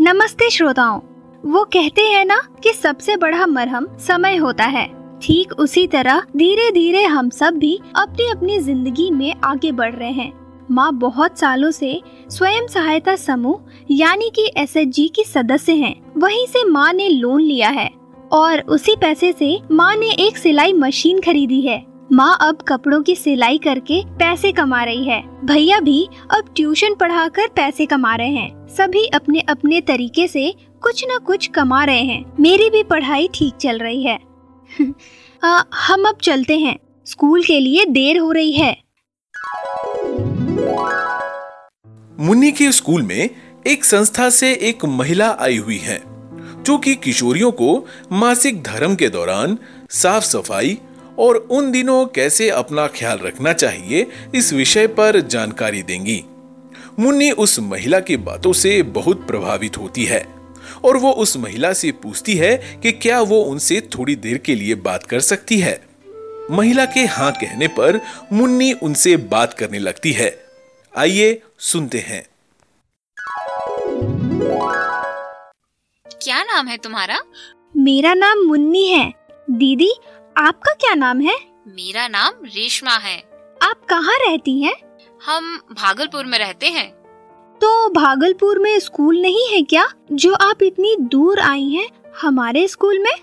नमस्ते श्रोताओं। वो कहते हैं ना कि सबसे बड़ा मरहम समय होता है। ठीक उसी तरह धीरे धीरे हम सब भी अपनी अपनी जिंदगी में आगे बढ़ रहे हैं। माँ बहुत सालों से स्वयं सहायता समूह यानी कि SHG की सदस्य हैं। वहीं से माँ ने लोन लिया है और उसी पैसे से माँ ने एक सिलाई मशीन खरीदी है। माँ अब कपड़ों की सिलाई करके पैसे कमा रही है। भैया भी अब ट्यूशन पढ़ाकर पैसे कमा रहे हैं। सभी अपने अपने तरीके से कुछ न कुछ कमा रहे हैं। मेरी भी पढ़ाई ठीक चल रही है। हम अब चलते हैं, स्कूल के लिए देर हो रही है। मुन्नी के स्कूल में एक संस्था से एक महिला आई हुई है जो कि किशोरियों को मासिक धर्म के दौरान साफ सफाई और उन दिनों कैसे अपना ख्याल रखना चाहिए इस विषय पर जानकारी देंगी। मुन्नी उस महिला की बातों से बहुत प्रभावित होती है और वो उस महिला से पूछती है कि क्या वो उनसे थोड़ी देर के लिए बात कर सकती है। महिला के हाँ कहने पर मुन्नी उनसे बात करने लगती है। आइए सुनते हैं। क्या नाम है तुम्हारा? मेरा नाम मुन्नी है। दीदी, आपका क्या नाम है? मेरा नाम रेशमा है। आप कहाँ रहती हैं? हम भागलपुर में रहते हैं। तो भागलपुर में स्कूल नहीं है क्या, जो आप इतनी दूर आई हैं हमारे स्कूल में?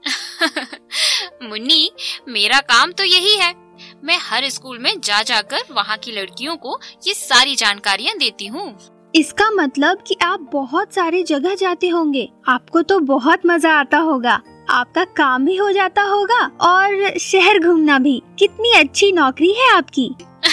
मुन्नी, मेरा काम तो यही है। मैं हर स्कूल में जा जाकर वहाँ की लड़कियों को ये सारी जानकारियाँ देती हूँ। इसका मतलब कि आप बहुत सारे जगह जाते होंगे। आपको तो बहुत मजा आता होगा। आपका काम भी हो जाता होगा और शहर घूमना भी। कितनी अच्छी नौकरी है आपकी।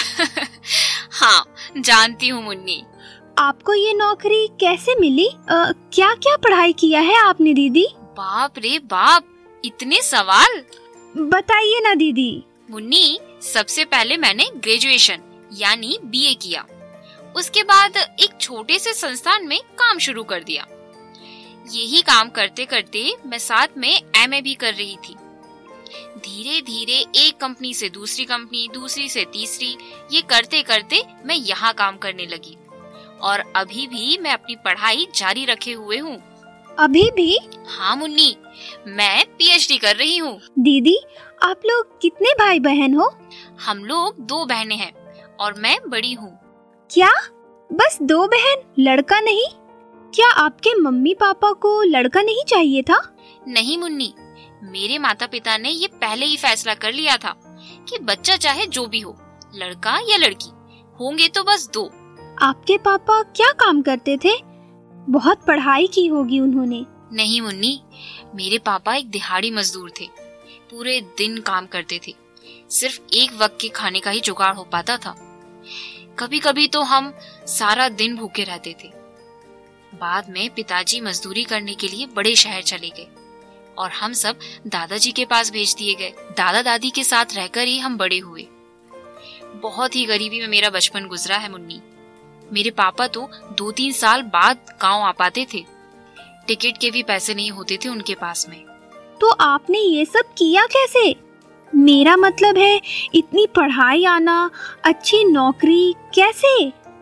हाँ, जानती हूँ मुन्नी। आपको ये नौकरी कैसे मिली? क्या क्या पढ़ाई किया है आपने दीदी? बाप रे बाप, इतने सवाल। बताइए ना दीदी। मुन्नी, सबसे पहले मैंने ग्रेजुएशन यानी BA किया। उसके बाद एक छोटे से संस्थान में काम शुरू कर दिया। यही काम करते करते मैं साथ में MA भी कर रही थी। धीरे धीरे एक कंपनी से दूसरी कंपनी, दूसरी से तीसरी, ये करते करते मैं यहाँ काम करने लगी और अभी भी मैं अपनी पढ़ाई जारी रखे हुए हूँ। अभी भी? हाँ मुन्नी, मैं PhD कर रही हूँ। दीदी, आप लोग कितने भाई बहन हो? हम लोग 2 बहनें हैं और मैं बड़ी हूँ। क्या बस 2 बहन, लड़का नहीं? क्या आपके मम्मी पापा को लड़का नहीं चाहिए था? नहीं मुन्नी, मेरे माता पिता ने ये पहले ही फैसला कर लिया था कि बच्चा चाहे जो भी हो, लड़का या लड़की, होंगे तो बस 2। आपके पापा क्या काम करते थे? बहुत पढ़ाई की होगी उन्होंने। नहीं मुन्नी, मेरे पापा एक दिहाड़ी मजदूर थे। पूरे दिन काम करते थे। सिर्फ एक वक्त के खाने का ही जुगाड़ हो पाता था। कभी कभी तो हम सारा दिन भूखे रहते थे। बाद में पिताजी मजदूरी करने के लिए बड़े शहर चले गए और हम सब दादाजी के पास भेज दिए गए। दादा दादी के साथ रहकर ही हम बड़े हुए। बहुत ही गरीबी में मेरा बचपन गुजरा है मुन्नी। मेरे पापा तो 2-3 साल बाद गांव आ पाते थे। टिकट के भी पैसे नहीं होते थे उनके पास में। तो आपने ये सब किया कैसे? मेरा मतलब है, इतनी पढ़ाई आना, अच्छी नौकरी कैसे?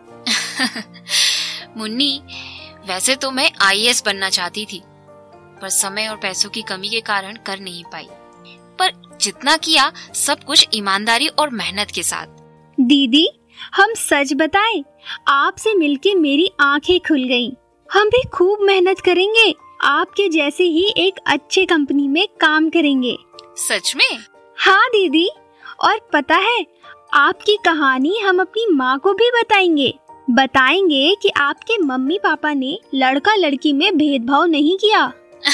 मुन्नी, वैसे तो मैं IAS बनना चाहती थी, पर समय और पैसों की कमी के कारण कर नहीं पाई। पर जितना किया सब कुछ ईमानदारी और मेहनत के साथ। दीदी, हम सच बताएं, आपसे मिलके मेरी आंखें खुल गईं। हम भी खूब मेहनत करेंगे, आपके जैसे ही एक अच्छे कंपनी में काम करेंगे। सच में? हाँ दीदी, और पता है, आपकी कहानी हम अपनी माँ को भी बताएंगे कि आपके मम्मी पापा ने लड़का लड़की में भेदभाव नहीं किया।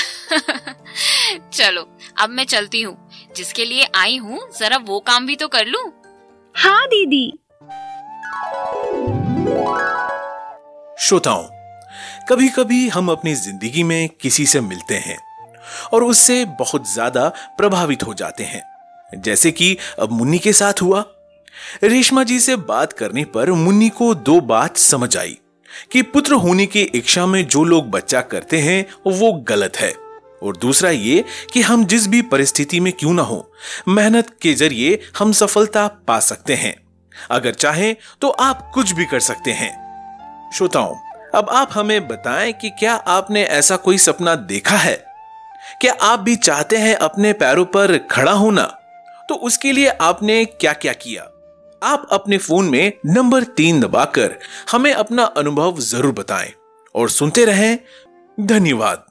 चलो, अब मैं चलती हूँ। जिसके लिए आई हूँ, जरा वो काम भी तो कर लूँ। हाँ दीदी। श्रोताओं, कभी कभी हम अपनी जिंदगी में किसी से मिलते हैं और उससे बहुत ज्यादा प्रभावित हो जाते हैं, जैसे कि अब मुन्नी के साथ हुआ। रेशमा जी से बात करने पर मुन्नी को 2 बात समझ आई कि पुत्र होने की इच्छा में जो लोग बच्चा करते हैं वो गलत है, और दूसरा ये कि हम जिस भी परिस्थिति में क्यों ना हो, मेहनत के जरिए हम सफलता पा सकते हैं। अगर चाहें तो आप कुछ भी कर सकते हैं। श्रोताओं, अब आप हमें बताएं कि क्या आपने ऐसा कोई सपना देखा है? क्या आप भी चाहते हैं अपने पैरों पर खड़ा होना? तो उसके लिए आपने क्या क्या किया? आप अपने फोन में नंबर 3 दबाकर हमें अपना अनुभव जरूर बताएं और सुनते रहें। धन्यवाद।